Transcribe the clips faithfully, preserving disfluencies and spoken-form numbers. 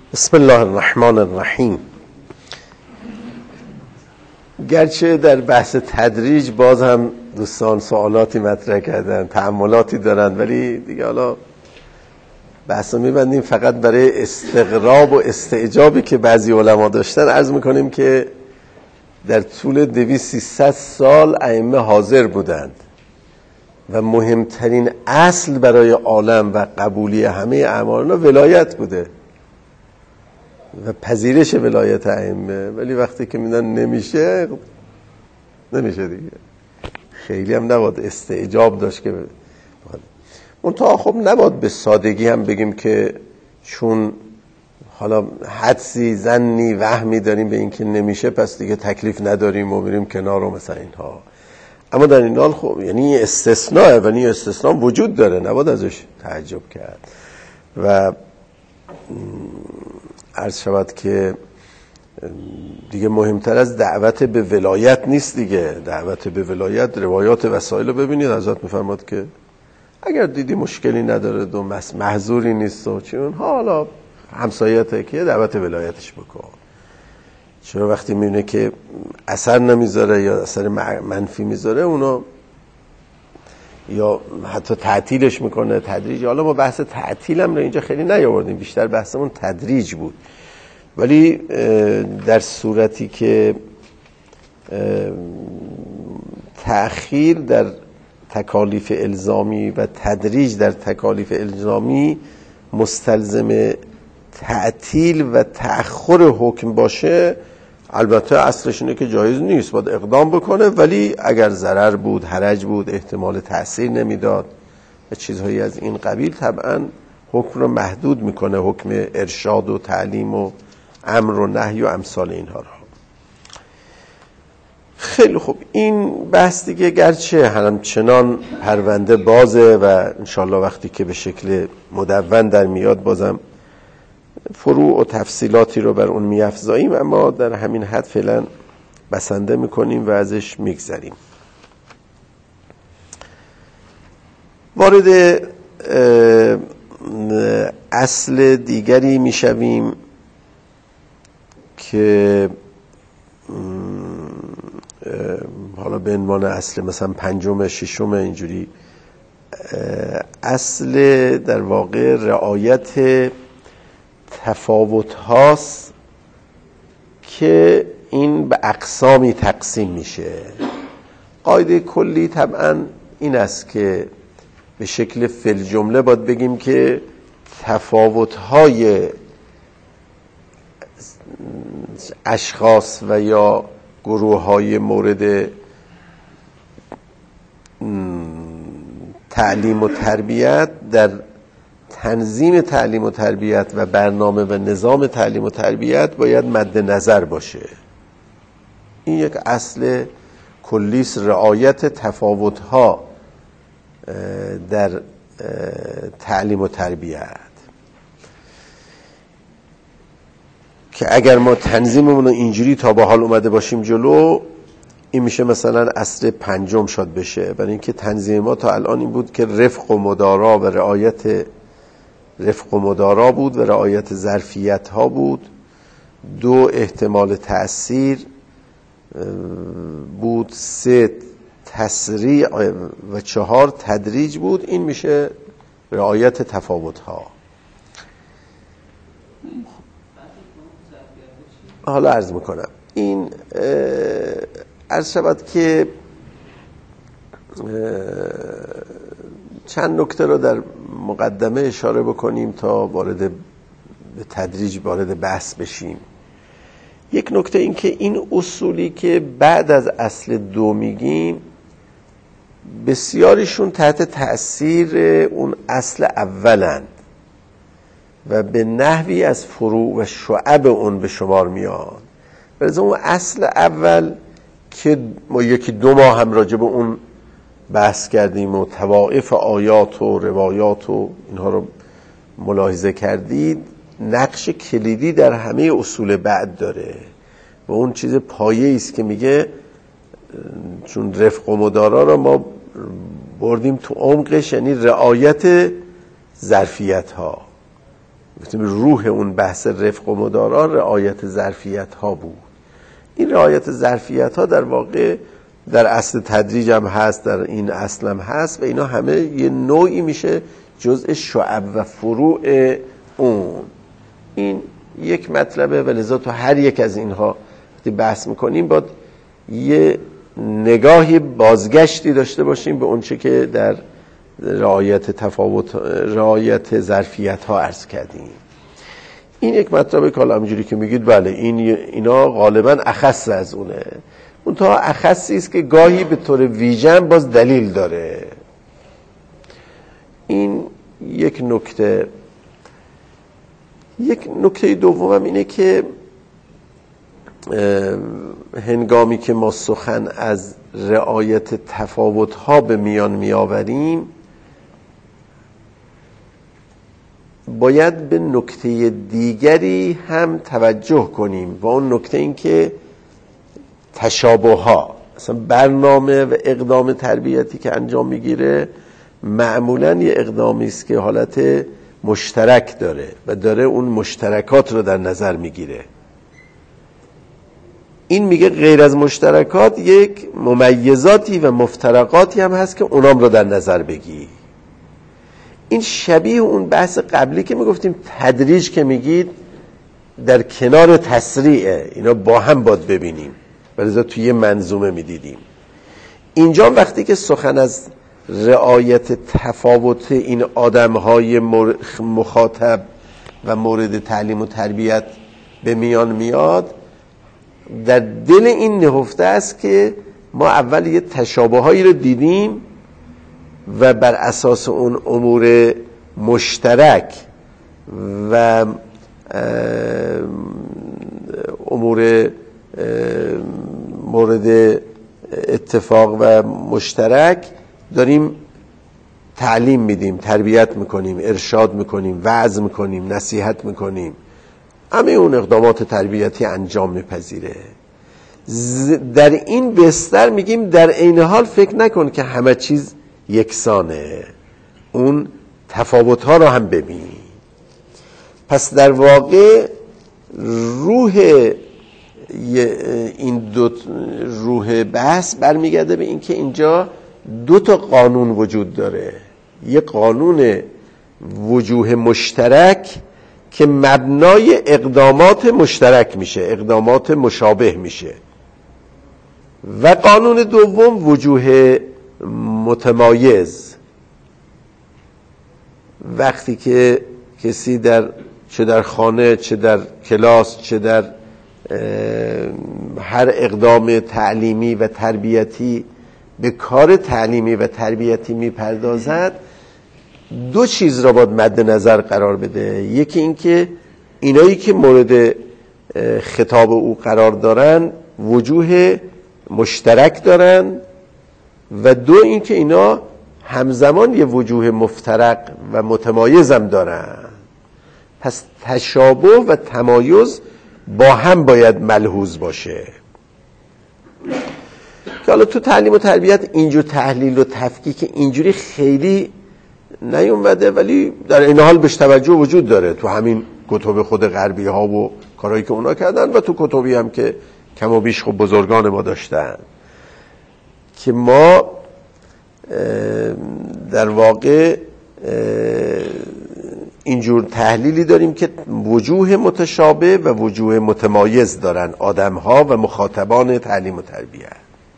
بسم الله الرحمن الرحیم. گرچه در بحث تدریج باز هم دوستان سوالاتی مطرح کردن، تأملاتی دارن، ولی دیگه حالا بحث رو میبندیم فقط برای استغراب و استعجابی که بعضی علما داشتن. عرض میکنیم که در طول دویست سیصد سال ائمه حاضر بودند و مهمترین اصل برای عالم و قبولی همه اعمال ولایت بوده و پذیرش ولایت ائمه، ولی وقتی که میدن نمیشه نمیشه دیگه. خیلی هم نباید استعجاب داشت که منتها خب نباید به سادگی هم بگیم که چون حالا حدسی زنی وهمی داریم به این که نمیشه پس دیگه تکلیف نداریم و بریم کنار و مثلا اینها. اما در این حال خب یعنی استثناء و این استثناء وجود داره، نباید ازش تعجب کرد. و عرض شود که دیگه مهمتر از دعوت به ولایت نیست دیگه. دعوت به ولایت روایات وسائل رو ببینید، حضرت میفرماد که اگر دیدی مشکلی نداره دو محظوری نیست و چون حالا همسایته که دعوت ولایتش بکن. چرا وقتی میبینه که اثر نمیذاره یا اثر منفی میذاره اونو یا حتی تعطیلش میکنه تدریج. حالا ما بحث تعطیل هم رو اینجا خیلی نیاوردیم، بیشتر بحثمون تدریج بود. ولی در صورتی که تأخیر در تکالیف الزامی و تدریج در تکالیف الزامی مستلزم تعطیل و تأخر حکم باشه، البته اصلش اینه که جایز نیست، باید اقدام بکنه، ولی اگر ضرر بود، حرج بود، احتمال تأثیر نمیداد و چیزهایی از این قبیل، طبعا حکم رو محدود میکنه، حکم ارشاد و تعلیم و امر و نهی و امثال اینها رو. خیلی خوب، این بحث دیگه گرچه همچنان پرونده بازه و انشالله وقتی که به شکل مدون در میاد بازم فروع و تفصیلاتی رو بر اون میافزاییم، اما در همین حد فعلا بسنده میکنیم و ازش میگذریم. وارد اصل دیگری میشویم که حالا به عنوان اصل مثلا پنجم ششم اینجوری، اصل در واقع رعایت تفاوت هاست که این به اقسامی تقسیم میشه. قاعده کلی طبعا این است که به شکل فل جمله باید بگیم که تفاوت های اشخاص و یا گروه های مورد تعلیم و تربیت در تنظیم تعلیم و تربیت و برنامه و نظام تعلیم و تربیت باید مد نظر باشه. این یک اصل کلیس، رعایت تفاوت‌ها در تعلیم و تربیت، که اگر ما تنظیممون رو اینجوری تا به حال اومده باشیم جلو، این میشه مثلا اصل پنجم شاد بشه. برای اینکه تنظیم ما تا الان این بود که رفق و مدارا و رعایت رفق و مدارا بود و رعایت ظرفیت ها بود، دو احتمال تأثیر بود، سه تسریع و چهار تدریج بود. این میشه رعایت تفاوت ها. حالا عرض میکنم این عرض شود که چند نکته رو در مقدمه اشاره بکنیم تا وارد به تدریج وارد بحث بشیم. یک نکته این که این اصولی که بعد از اصل دو میگیم بسیاریشون تحت تأثیر اون اصل اولند و به نحوی از فروع و شعب اون به شمار میاد. برای اون اصل اول که ما یکی دو ماه هم راجع به اون بحث کردیم و طوائف آیات و روایات و اینها رو ملاحظه کردید، نقش کلیدی در همه اصول بعد داره و اون چیز پایه‌ای است که میگه چون رفق و مدارا رو ما بردیم تو عمقش، یعنی رعایت ظرفیت ها گفتیم روح اون بحث رفق و مدارا رعایت ظرفیت ها بود. این رعایت ظرفیت ها در واقع در اصل تدریج هم هست، در این اصل هم هست و اینا همه یه نوعی میشه جزء شعب و فروع اون. این یک مطلبه و لذا تو هر یک از اینها وقتی بحث میکنیم باید یه نگاهی بازگشتی داشته باشیم به اون چه که در رعایت تفاوت رعایت ظرفیت ها عرض کردیم. این یک مطلبه که حالا همینجوری که میگید بله این اینا غالبا اخص از اونه، اون تا اخصی است که گاهی به طور ویژه باز دلیل داره. این یک نکته. یک نکته دومم اینه که هنگامی که ما سخن از رعایت تفاوت‌ها به میان میآوریم باید به نکته دیگری هم توجه کنیم و اون نکته این که تشابه‌ها، مثلا برنامه و اقدام تربیتی که انجام میگیره معمولاً یه اقدامی است که حالت مشترک داره و داره اون مشترکات رو در نظر میگیره. این میگه غیر از مشترکات یک ممیزاتی و مفترقاتی هم هست که اونام رو در نظر بگی. این شبیه اون بحث قبلی که میگفتیم تدریج که میگید در کنار تسریعه، اینا با هم باید ببینیم ولی توی یه منظومه میدیدیم. اینجا وقتی که سخن از رعایت تفاوت این آدمهای مخاطب و مورد تعلیم و تربیت به میان میاد، در دل این نهفته است که ما اول یه تشابه‌هایی رو دیدیم و بر اساس اون امور مشترک و امور مورد اتفاق و مشترک داریم تعلیم میدیم، تربیت میکنیم، ارشاد میکنیم، وعظ میکنیم، نصیحت میکنیم، همه اون اقدامات تربیتی انجام میپذیره. در این بستر میگیم در عین حال فکر نکن که همه چیز یکسانه، اون تفاوت‌ها رو هم ببین. پس در واقع روح این دو روح بحث برمیگرده به این که اینجا دو تا قانون وجود داره. یک قانون وجوه مشترک که مبنای اقدامات مشترک میشه، اقدامات مشابه میشه، و قانون دوم وجوه متمایز. وقتی که کسی در چه در خانه، چه در کلاس، چه در هر اقدام تعلیمی و تربیتی به کار تعلیمی و تربیتی میپردازد، دو چیز را باید مد نظر قرار بده. یکی این که اینایی که مورد خطاب او قرار دارن وجوه مشترک دارن، و دو این که اینا همزمان یه وجوه مفترق و متمایز هم دارن. پس تشابه و تمایز با هم باید ملحوظ باشه. که حالا تو تعلیم و تربیت اینجور تحلیل و تفکیک اینجوری خیلی نیومده، ولی در این حال بهش توجه وجود داره تو همین کتب خود غربی ها و کارهایی که اونا کردن و تو کتبی هم که کم و بیش خب بزرگان ما داشتن، که ما در واقع اینجور تحلیلی داریم که وجوه متشابه و وجوه متمایز دارن آدم ها و مخاطبان تعلیم و تربیت.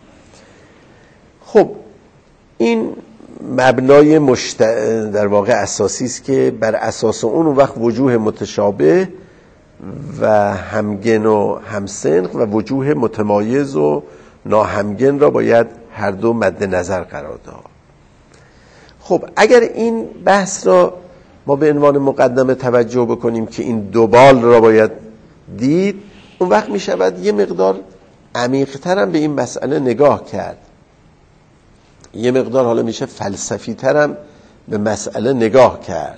خب این مبنای مشت... در واقع اساسی است که بر اساس اون وقت وجوه متشابه و همگن و همسنخ و وجوه متمایز و ناهمگن را باید هر دو مد نظر قرار داد. خب اگر این بحث را ما به عنوان مقدمه توجه بکنیم که این دوبال را باید دید، اون وقت می شود یه مقدار عمیق‌تر هم به این مسئله نگاه کرد، یه مقدار حالا میشه فلسفی تر هم به مسئله نگاه کرد،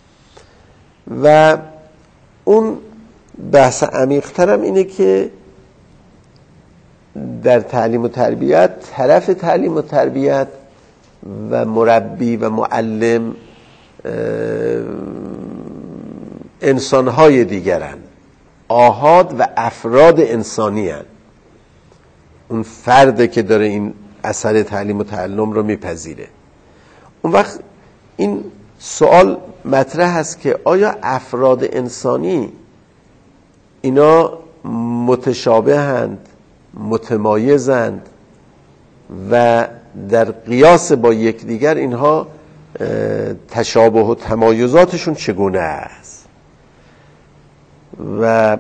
و اون بحث عمیق‌تر هم اینه که در تعلیم و تربیت طرف تعلیم و تربیت و مربی و معلم انسانهای دیگرن، آحاد و افراد انسانی هن. اون فرده که داره این اثر تعلیم و تعلم رو میپذیره. اون وقت این سوال مطرح هست که آیا افراد انسانی اینا متشابهند، متمایزند و در قیاس با یکدیگر اینها تشابه و تمایزاتشون چگونه است و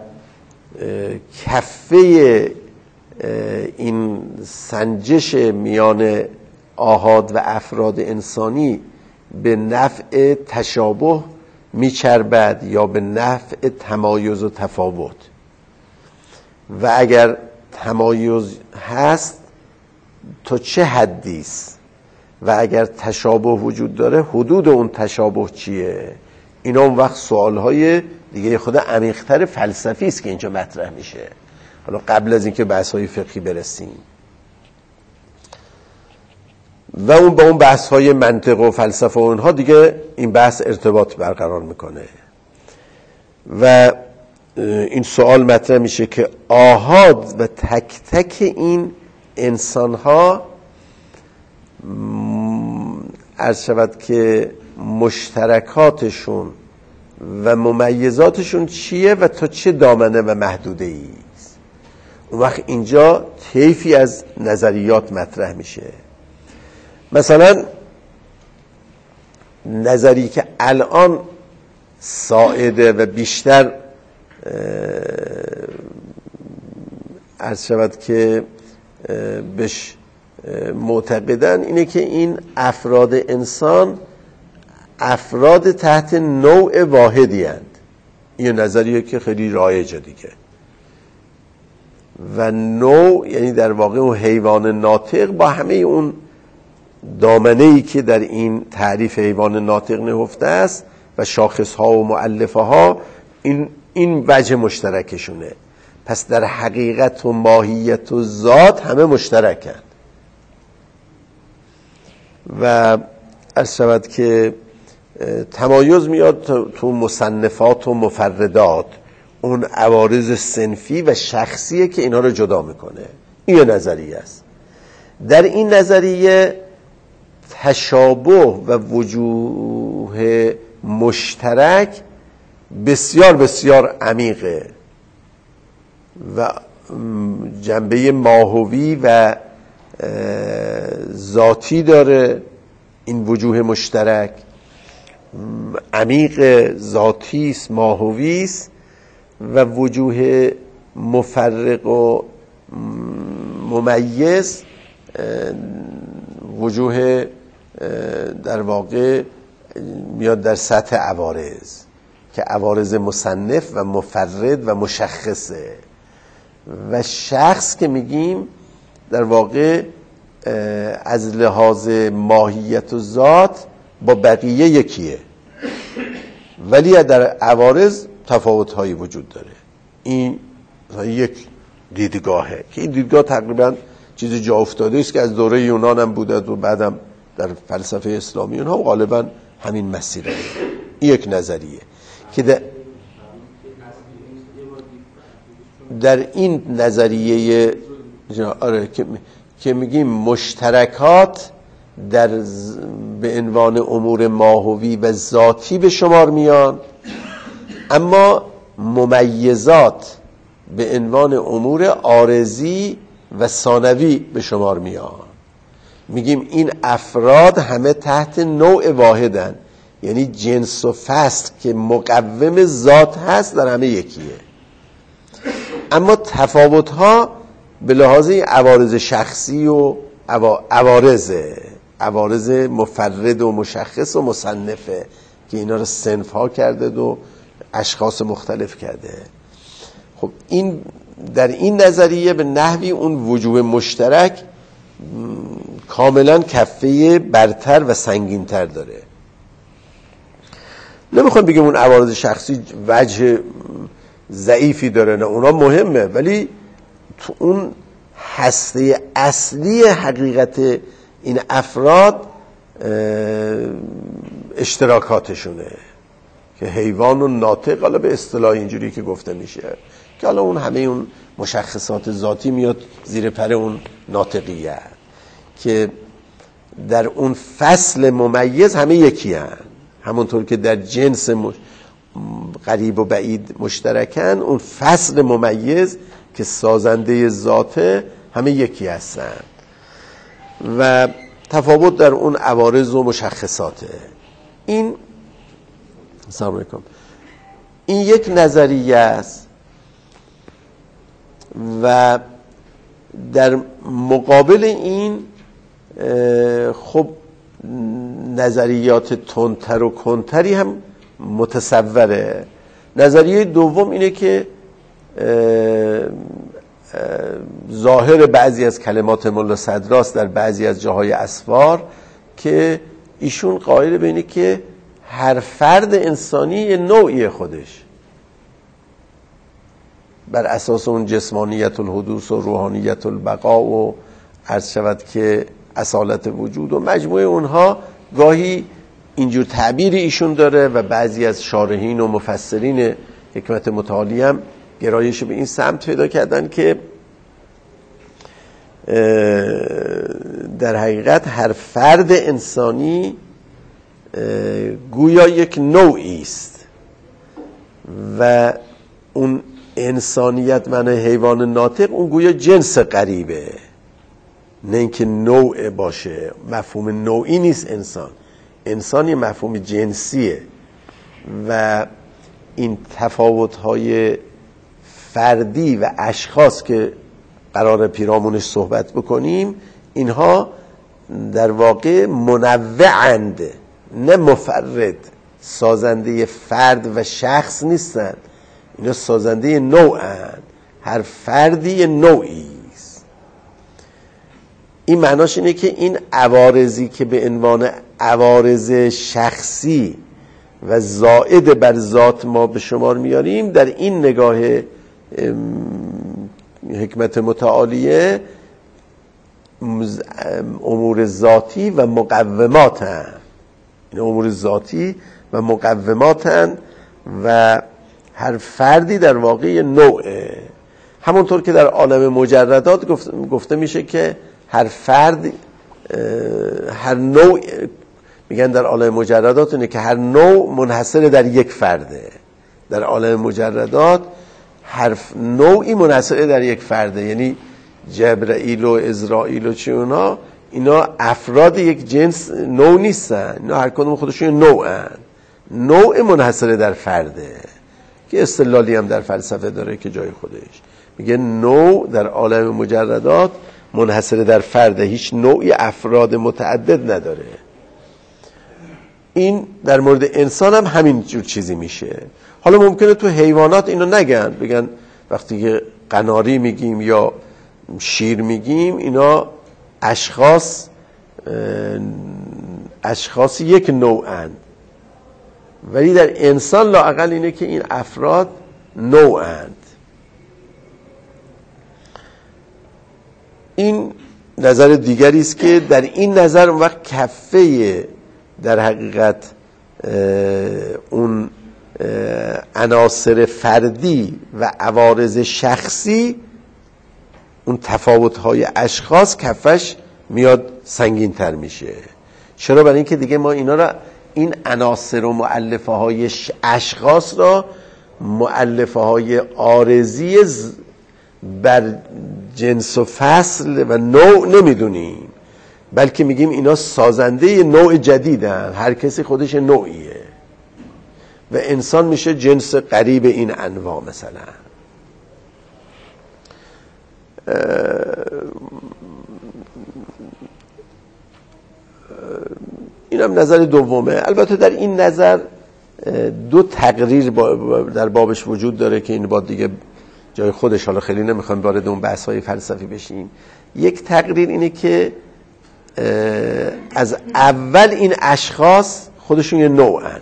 کفه این سنجش میان آحاد و افراد انسانی به نفع تشابه میچربد یا به نفع تمایز و تفاوت، و اگر تمایز هست تا چه حدی است و اگر تشابه وجود داره حدود اون تشابه چیه؟ اینا اون وقت سوالهای دیگه خود عمیق‌تر فلسفی است که اینجا مطرح میشه. حالا قبل از اینکه بحث‌های فقهی برسیم و اون با اون بحث‌های منطق و فلسفه و اونها دیگه این بحث ارتباط برقرار میکنه و این سوال مطرح میشه که آحاد و تک تک این انسان‌ها عرض شود که مشترکاتشون و ممیزاتشون چیه و تا چه دامنه و محدوده ای است. اون وقت اینجا طیفی از نظریات مطرح میشه. مثلا نظری که الان ساعده و بیشتر عرض شود که بهش معتقدن اینه که این افراد انسان افراد تحت نوع واحدی هستند. این نظریه که خیلی رایجه دیگه، و نوع یعنی در واقع اون حیوان ناطق با همه اون دامنه‌ای که در این تعریف حیوان ناطق نهفته است و شاخص‌ها و مؤلفه ها، این این وجه مشترکشونه. پس در حقیقت و ماهیت و ذات همه مشترکند و عرض شود که تمایز میاد تو مصنفات و مفردات، اون عوارض صنفی و شخصیه که اینا رو جدا میکنه. این نظریه است. در این نظریه تشابه و وجوه مشترک بسیار بسیار عمیقه و جنبه ماهوی و ذاتی داره. این وجوه مشترک عمیق، ذاتی است، ماهوی است، و وجوه مفرق و ممیز وجوه در واقع میاد در سطح عوارض که عوارض مصنف و مفرد و مشخصه، و شخص که میگیم در واقع از لحاظ ماهیت و ذات با بقیه یکیه، ولی در عوارض تفاوت‌هایی وجود داره. این یک دیدگاهه که این دیدگاه تقریبا چیز جا افتاده است که از دوره یونان هم بوده و بعدم در فلسفه اسلامی اونها غالبا همین مسیره. این یک نظریه که در, در این نظریه آره که که میگیم مشترکات در به عنوان امور ماهوی و ذاتی به شمار میان، اما ممیزات به عنوان امور عارضی و ثانوی به شمار میان. میگیم این افراد همه تحت نوع واحدن، یعنی جنس و فصل که مقوم ذات هست در همه یکیه، اما تفاوت‌ها به لحاظ عوارض شخصی و عوارضه عوارض مفرد و مشخص و مصنفه که اینا رو صنف ها کرده و اشخاص مختلف کرده. خب این در این نظریه به نحوی اون وجوه مشترک کاملا کفه برتر و سنگینتر داره. نمیخوام بگم اون عوارض شخصی وجه ضعیفی داره، نه اونا مهمه، ولی تو اون هسته اصلی حقیقت این افراد اشتراکاتشونه. که حیوان و ناطق، حالا به اصطلاح اینجوری که گفته میشه که حالا اون همه اون مشخصات ذاتی میاد زیر پر اون ناطقیت، که در اون فصل ممیز همه یکی هن. همونطور که در جنس قریب و بعید مشترکن، اون فصل ممیز که سازنده ذاته همه یکی هستن و تفاوت در اون عوارض و مشخصاته. این سلام علیکم این یک نظریه است و در مقابل این خب نظریات تندتر و کنتری هم متصوره. نظریه دوم اینه که ظاهر بعضی از کلمات ملا صدراست در بعضی از جاهای اسفار که ایشون قائل به اینه که هر فرد انسانی یه نوعی خودش بر اساس اون جسمانیت الحدوث و روحانیت البقا و عرض شود که اصالت وجود و مجموعه اونها گاهی اینجور تعبیری ایشون داره و بعضی از شارحین و مفسرین حکمت متعالی هم گرایش به این سمت پیدا کردن که در حقیقت هر فرد انسانی گویا یک نوعی است و اون انسانیت من حیوان ناطق اون گویا جنس غریبه، نه اینکه نوع باشه. مفهوم نوعی نیست انسان، انسانی مفهوم جنسیه و این تفاوت‌های فردی و اشخاص که قرار پیرامونش صحبت بکنیم، اینها در واقع منوعند نه مفرد، سازنده فرد و شخص نیستن، اینا سازنده نوعند. هر فردی نوعی است. این معناش اینه که این عوارضی که به عنوان عوارض شخصی و زائد بر ذات ما به شمار میاریم، در این نگاه حکمت متعالیه امور ذاتی و مقومات هن. این امور ذاتی و مقومات هن و هر فردی در واقع نوعه. همونطور که در عالم مجردات گفته میشه که هر فرد هر نوع، میگن در عالم مجردات اینه که هر نوع منحصر در یک فرده. در عالم مجردات هر نوعی منحصر در یک فرده، یعنی جبرائیل و اسرائیل و چی اونا، اینا افراد یک جنس نوع نیستن، اینا هر کدوم خودشون نوعن، نوع منحصر در فرده که استدلالی هم در فلسفه داره که جای خودش میگه نوع در عالم مجردات منحصر در فرده، هیچ نوعی افراد متعدد نداره. این در مورد انسان هم همین جور چیزی میشه. حالا ممکنه تو حیوانات اینو نگن، بگن وقتی که قناری میگیم یا شیر میگیم اینا اشخاص اشخاص یک نوعند، ولی در انسان لااقل اینه که این افراد نوعند. این نظر دیگری است که در این نظر اون وقت کفه در حقیقت اون عناصر فردی و عوارض شخصی، اون تفاوت‌های اشخاص کفش میاد سنگین تر میشه. چرا؟ برای اینکه دیگه ما اینا را، این عناصر و مؤلفه های اشخاص را مؤلفه های عارضی بر جنس و فصل و نوع نمیدونیم، بلکه میگیم اینا سازنده نوع جدیدن، هر کسی خودش نوعیه و انسان میشه جنس قریب این انواع. مثلا این هم نظر دومه. البته در این نظر دو تقریر در بابش وجود داره که این با دیگه جای خودش، حالا خیلی نمیخوام وارد اون بحث های فلسفی بشیم. یک تقریر اینه که از اول این اشخاص خودشون یه نوعند،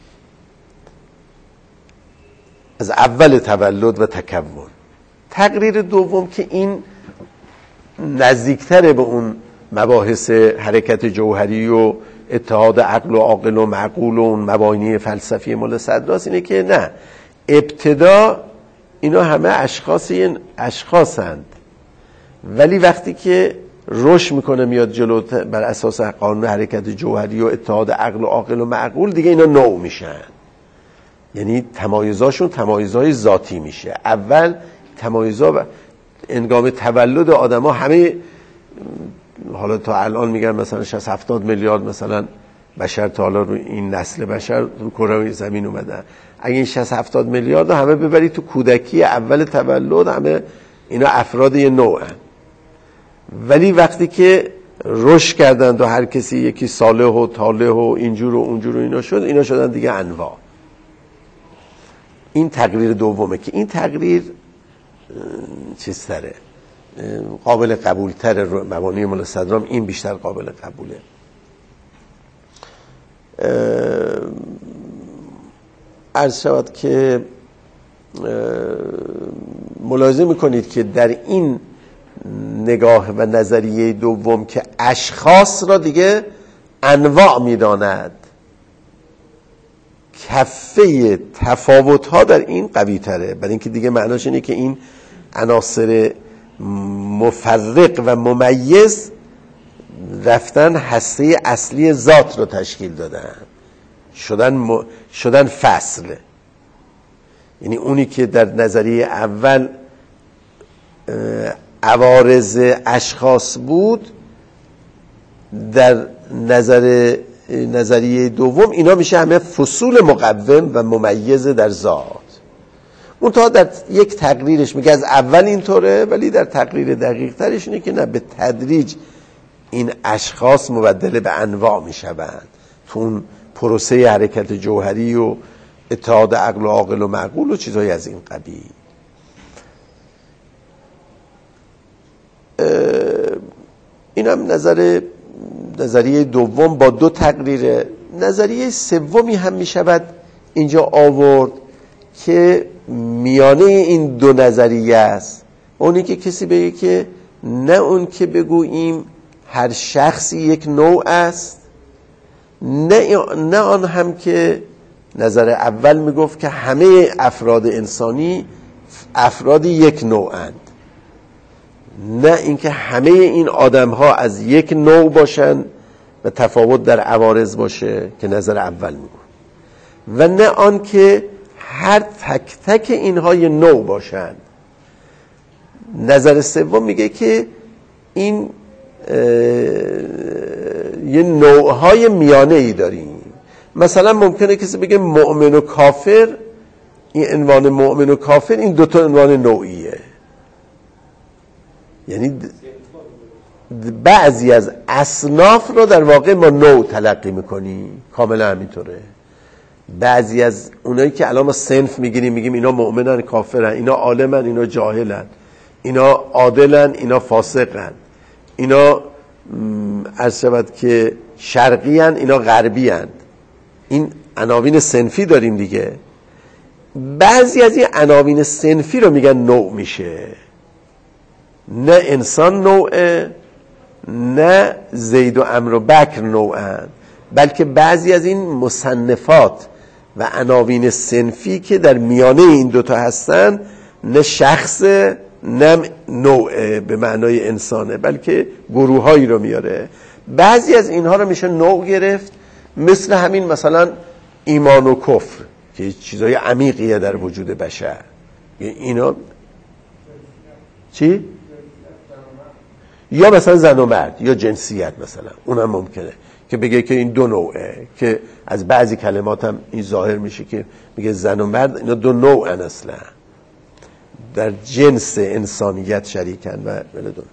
از اول تولد و تکون. تقریر دوم که این نزدیکتره به اون مباحث حرکت جوهری و اتحاد عقل و عاقل و معقول و اون مبانی فلسفی ملا صدراست اینه که نه، ابتدا اینا همه اشخاصی اشخاصند، ولی وقتی که رشد میکنه میاد جلو بر اساس قانون حرکت جوهری و اتحاد عقل و عاقل و معقول، دیگه اینا نوع میشن، یعنی تمایزاشون تمایزهای ذاتی میشه. اول تمایزها انگام تولد آدم ها همه، حالا تا الان میگن مثلا شصت هفتاد میلیارد مثلا بشر تا حالا رو این نسل بشر رو کره زمین اومدن، اگه این شصت هفتاد میلیارد همه ببری تو کودکی اول تولد، همه اینا افراد یه نوعن، ولی وقتی که رشد کردند و هر کسی یکی صالح و طالح و اینجور و اونجور و اینا شد، اینا شدن دیگه انواع. این تقریر دومه که این تقریر چیز تره، قابل قبول تره، مبانی ملا صدرام این بیشتر قابل قبوله. عرض شود که ملاحظه میکنید که در این نگاه و نظریه دوم که اشخاص را دیگه انواع میداند، کفه تفاوت ها در این قوی تره، برای اینکه دیگه معناش اینه که این عناصر مفرق و ممیز رفتن هسته اصلی ذات رو تشکیل دادن، شدن م... شدن فصل. یعنی اونی که در نظریه اول عوارض اشخاص بود، در نظر نظریه دوم اینا میشه همه فصول مقوم و ممیز در ذات. اون تا در یک تقریرش میگه از اول اینطوره، ولی در تقریر دقیق ترش اینه که نه، به تدریج این اشخاص مبدل به انواع میشوند تو اون پروسه حرکت جوهری و اتحاد عقل و عاقل و معقول و چیزهای از این قبیل. اینم نظر نظریه دوم با دو تقریره. نظریه سومی هم میشود اینجا آورد که میانه این دو نظریه است، اونی که کسی بگه که نه اون که بگوییم هر شخصی یک نوع است، نه نه آن هم که نظر اول میگفت که همه افراد انسانی افرادی یک نوعند، نه اینکه همه این آدم ها از یک نوع باشن و تفاوت در عوارض باشه که نظر اول میگفت، و نه آن که هر تک تک اینها یه نوع باشن. نظر سوم میگه که این یه نوعهای میانه ای داریم. مثلا ممکنه کسی بگه مؤمن و کافر، این عنوان مؤمن و کافر این دوتا عنوان نوعیه، یعنی بعضی از اصناف رو در واقع ما نوع تلقی میکنیم، کاملا همینطوره. بعضی از اونایی که الان ما صنف میگیریم میگیم اینا مؤمنن کافرن، اینا عالمن اینا جاهلن، اینا عادلن اینا فاسقن، اینا عرض شود که شرقیان اینا غربیان، این عناوین صنفی داریم دیگه. بعضی از این عناوین صنفی رو میگن نوع میشه، نه انسان نوعه، نه زید و عمرو و بکر نوعن، بلکه بعضی از این مصنفات و عناوین صنفی که در میانه این دوتا هستن، نه شخص نه نوع به معنای انسانه، بلکه گروهایی رو میاره. بعضی از اینها رو میشه نوع گرفت، مثل همین مثلا ایمان و کفر که چیزای عمیقیه در وجود بشر. اینا چی؟ یا مثلا زن و مرد یا جنسیت، مثلا اونم ممکنه که بگه که این دو نوعه، که از بعضی کلمات هم این ظاهر میشه که میگه زن و مرد اینا دو نوعن، اصلا در جنس انسانیت شریکن و بلدون.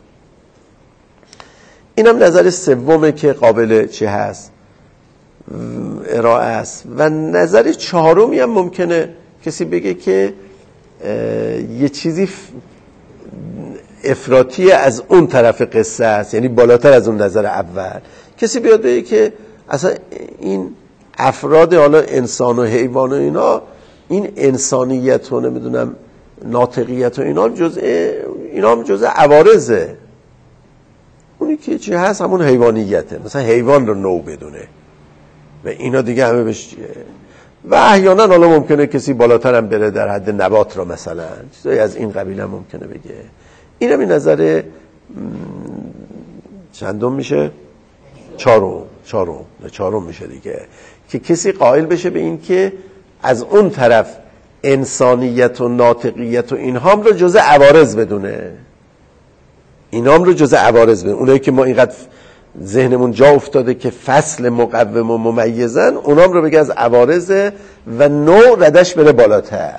اینم نظر سومه که قابل چه هست ارائه است. و نظر چهارمی هم ممکنه کسی بگه که یه چیزی افراطی از اون طرف قصه است، یعنی بالاتر از اون نظر اول. کسی بیاد بگه که اصلا این افراد حالا انسان و حیوان و اینا، این انسانیت و نمیدونم ناطقیت و اینا جزء اینا هم جزء عوارضه، اونی که چی هست همون حیوانیته. مثلا حیوان رو نوع بدونه، و اینا دیگه همه بهش چیه. و احیانا حالا ممکنه کسی بالاتر هم بره، در حد نبات رو مثلا چیزایی از این قبیل هم ممکنه بگه. اینم این نظر چندم میشه؟ چهارم چهارم چهارم میشه دیگه، که کسی قائل بشه به این که از اون طرف انسانیت و ناطقیت و اینهام رو جزء عوارض بدونه، اینام رو جزء عوارض بدونه. اونایی که ما اینقدر ذهنمون جا افتاده که فصل مقوم و ممیزن، اونام رو بگه از عوارض و نوع ردش بره بالاتر.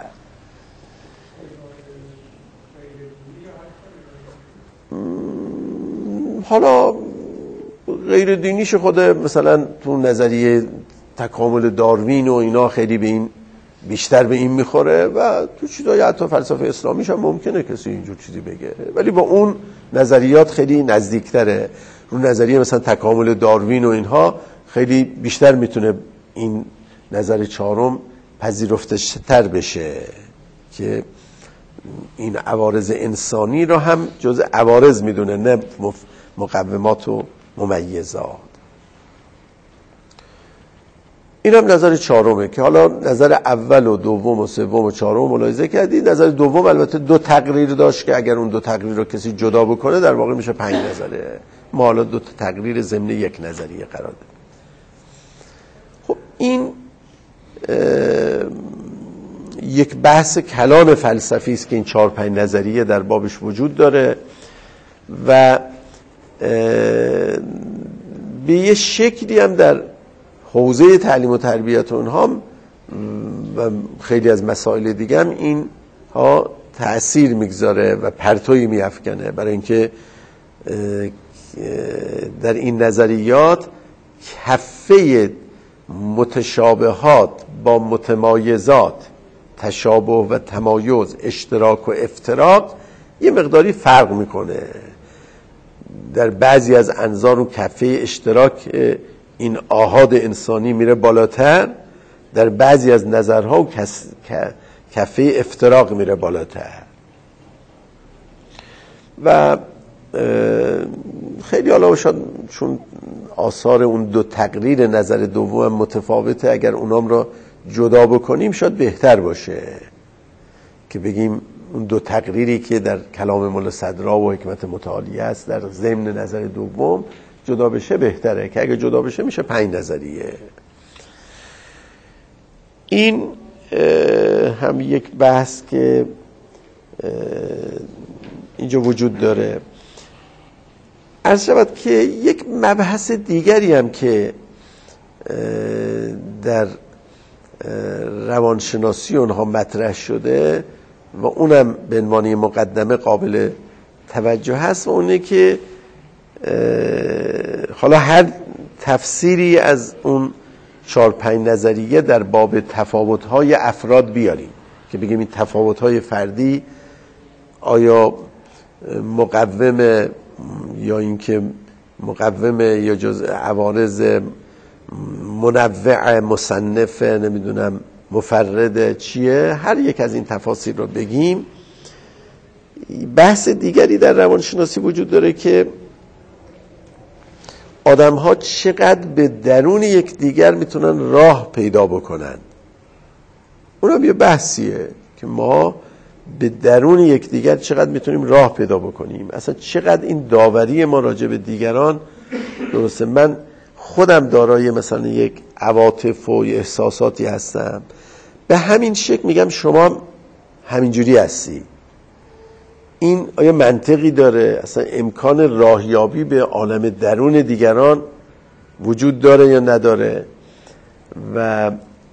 حالا غیر دینیش خود مثلا تو نظریه تکامل داروین و اینا خیلی به این بیشتر به این میخوره و تو چیزای حتی فلسفه اسلامیش هم ممکنه کسی اینجور چیزی بگه، ولی با اون نظریات خیلی نزدیکتره. رو نظریه مثلا تکامل داروین و اینها خیلی بیشتر میتونه این نظر چهارم پذیرفته تر بشه که این عوارض انسانی رو هم جز عوارض میدونه، نه مقومات و ممیزات. این هم نظر چهارمه که حالا نظر اول و دوم و سوم و چهارم ملاحظه کردی. نظر دوم البته دو تقریر داشت که اگر اون دو تقریر رو کسی جدا بکنه در واقع میشه پنج نظره. ما حالا دو تقریر ضمن یک نظریه قرار دادیم. خب این یک بحث کلان فلسفی است که این چهار پنج نظریه در بابش وجود داره و به یه شکلی هم در حوزه تعلیم و تربیت اونها و خیلی از مسائل دیگه هم این ها تأثیر میگذاره و پرتوی میافکنه، برای اینکه در این نظریات کفه متشابهات با متمایزات، تشابه و تمایز، اشتراک و افتراق یه مقداری فرق میکنه. در بعضی از انظار اون کفه اشتراک این آحاد انسانی میره بالاتر، در بعضی از نظرها و کفه افتراق میره بالاتر و خیلی حالا شاید چون آثار اون دو تقریر نظر دوم متفاوته، اگر اونام رو جدا بکنیم شاید بهتر باشه که بگیم اون دو تقریری که در کلام مولا صدرا و حکمت متعالیه است در ضمن نظر دوم جدا بشه بهتره، که اگه جدا بشه میشه پنج نظریه. این هم یک بحث که اینجا وجود داره. عرض شود که یک مبحث دیگری هم که در روانشناسی اونها مطرح شده و اونم به عنوان مقدمه قابل توجه هست و اونه که حالا هر تفسیری از اون چهار پنج نظریه در باب تفاوت‌های افراد بیاریم که بگیم این تفاوت‌های فردی آیا مقوم یا اینکه مقوم یا جز عوارض منوع مصنف نمیدونم مفرد چیه، هر یک از این تفاسیر رو بگیم. بحث دیگری در روانشناسی وجود داره که آدم ها چقدر به درون یک دیگر میتونن راه پیدا بکنن. اونم یه بحثیه که ما به درون یک دیگر چقدر میتونیم راه پیدا بکنیم، اصلا چقدر این داوری ما راجع به دیگران درسته. من خودم دارای مثلا یک عواطف و احساساتی هستم، به همین شکل میگم شما همینجوری هستی. این آیا منطقی داره؟ اصلا امکان راهیابی به عالم درون دیگران وجود داره یا نداره؟ و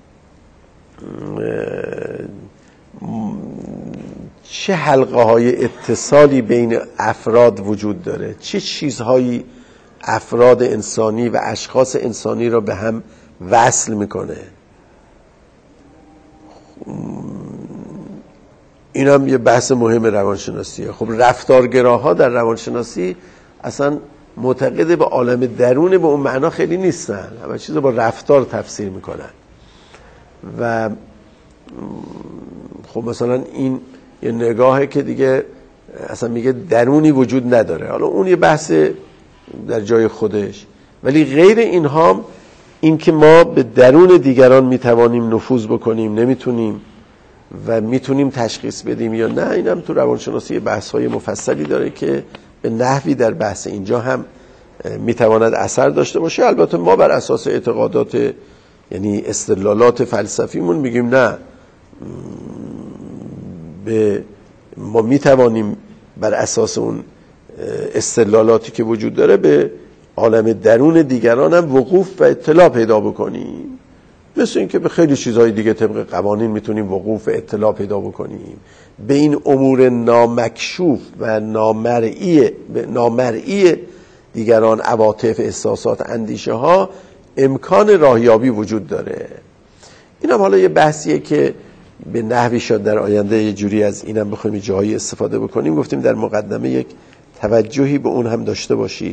چه حلقه های اتصالی بین افراد وجود داره؟ چه چیزهایی افراد انسانی و اشخاص انسانی را به هم وصل میکنه؟ این هم یه بحث مهم روانشناسیه. خب رفتارگراها در روانشناسی اصلا معتقد به عالم درون به اون معنا خیلی نیستن، همه چیز رو با رفتار تفسیر میکنن و خب مثلا این یه نگاهه که دیگه اصلا میگه درونی وجود نداره. حالا اون یه بحث در جای خودش، ولی غیر اینها این که ما به درون دیگران میتوانیم نفوذ بکنیم نمیتونیم و میتونیم تشخیص بدیم یا نه، اینم تو روانشناسی بحث‌های مفصلی داره که به نحوی در بحث اینجا هم میتواند اثر داشته باشه. البته ما بر اساس اعتقادات یعنی استدلالات فلسفیمون میگیم نه، به ما میتوانیم بر اساس اون استدلالاتی که وجود داره به عالم درون دیگران هم وقوف و اطلاع پیدا بکنیم، مثل این که به خیلی چیزهای دیگه طبق قوانین میتونیم وقوف و اطلاع پیدا بکنیم. به این امور نامکشوف و نامرئی نامرئی دیگران، عواطف، احساسات، اندیشه ها، امکان راهیابی وجود داره. این هم حالا یه بحثیه که به نحوی شد در آینده یه جوری از اینم بخوایم جایی استفاده بکنیم. گفتیم در مقدمه یک توجهی به اون هم داشته باشید.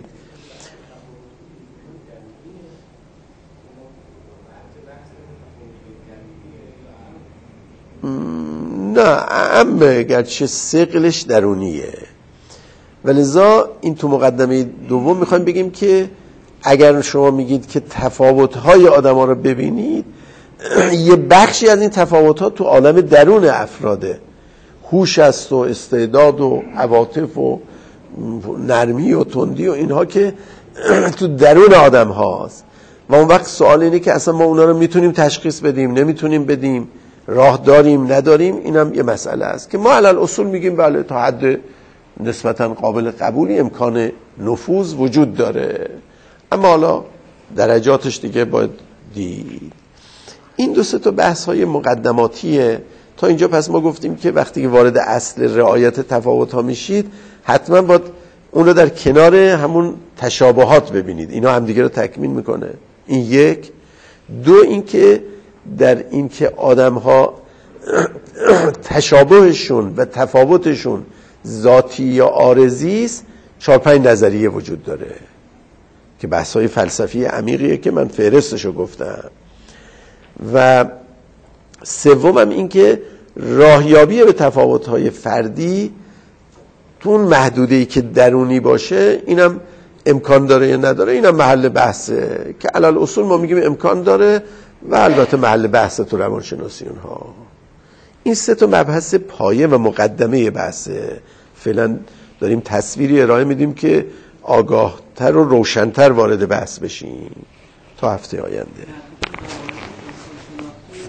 نه، اما گرچه ثقلش درونیه، ولذا این تو مقدمه دوم میخوایم بگیم که اگر شما میگید که تفاوت‌های آدم‌ها رو ببینید، یه بخشی از این تفاوت‌ها تو عالم درون افراده، هوش است و استعداد و عواطف و نرمی و تندی و اینها که تو درون آدم هاست و اون وقت سوال اینه که اصلا ما اونا رو میتونیم تشخیص بدیم نمیتونیم بدیم، راه داریم نداریم. اینم یه مسئله است که ما علل اصول میگیم بله تا حد نسبتاً قابل قبولی امکان نفوذ وجود داره، اما حالا درجاتش دیگه باید دید. این دو سه تا بحث های مقدماتیه تا اینجا. پس ما گفتیم که وقتی که وارد اصل رعایت تفاوت ها میشید حتما باید اون رو در کنار همون تشابهات ببینید، اینا هم دیگه رو تکمیل میکنه. این یک. دو، این که در این که آدم ها تشابهشون و تفاوتشون ذاتی یا عارضی است، چهار پنج نظریه وجود داره که بحث‌های فلسفی عمیقیه که من فهرستشو گفتم. و سومم این که راهیابی به تفاوت‌های فردی تو اون محدوده‌ای که درونی باشه، اینم امکان داره یا نداره، اینم محل بحثه که علل اصول ما میگیم امکان داره و البته محل بحث تو روانشناسی اونها. این سه تا مبحث پایه و مقدمه بحثه. فعلا داریم تصویری ارائه میدیم که آگاهتر و روشنتر وارد بحث بشیم تا هفته آینده.